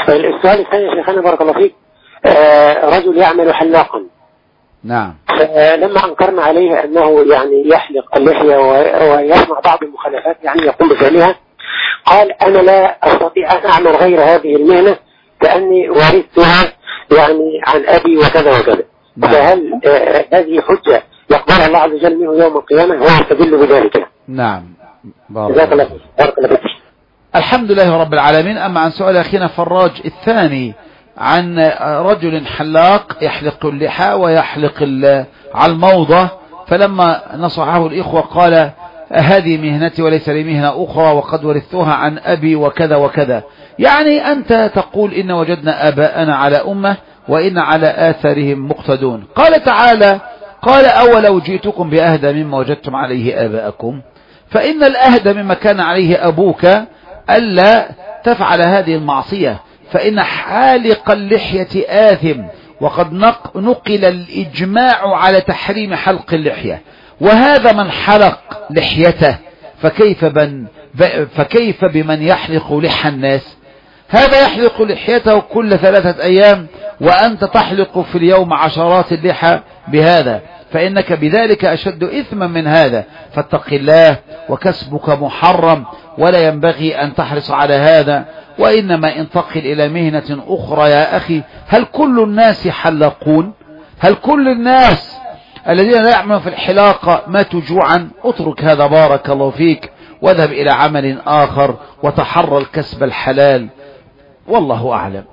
السؤال الثاني يا شيخنا بارك الله فيك، رجل يعمل حلاقا. نعم. لما أنكرنا عليه أنه يعني يحلق اللحية ويصنع بعض المخالفات يعني يقوم بفعلها، قال أنا لا أستطيع أن أعمل غير هذه المهنة لأني ورثتها يعني عن أبي وكذا وكذا. نعم. فهل هذه حجة يقبلها الله عز وجل منه يوم القيامة ويستدل بذلك؟ نعم. بارك الله فيك. الحمد لله رب العالمين. أما عن سؤال أخينا فراج الثاني عن رجل حلاق يحلق اللحى ويحلق على الموضة، فلما نصحه الإخوة قال هذه مهنتي وليس لي مهنة أخرى وقد ورثتها عن أبي وكذا وكذا. يعني أنت تقول إن وجدنا آباءنا على أمة وإن على آثارهم مقتدون. قال تعالى قال أولو جئتكم بأهدى مما وجدتم عليه آباءكم، فإن الأهدى مما كان عليه أبوك ألا تفعل هذه المعصية، فإن حالق اللحية آثم، وقد نقل الإجماع على تحريم حلق اللحية، وهذا من حلق لحيته فكيف بمن يحلق لحى الناس؟ هذا يحلق لحيته كل 3 أيام وأنت تحلق في اليوم عشرات اللحى بهذا، فإنك بذلك أشد إثما من هذا، فاتق الله وكسبك محرم ولا ينبغي أن تحرص على هذا. وإنما انتقل إلى مهنة أخرى يا أخي. هل كل الناس حلاقون؟ هل كل الناس الذين لا يعملون في الحلاقة ماتوا جوعا؟ اترك هذا بارك الله فيك واذهب إلى عمل آخر وتحرى الكسب الحلال، والله أعلم.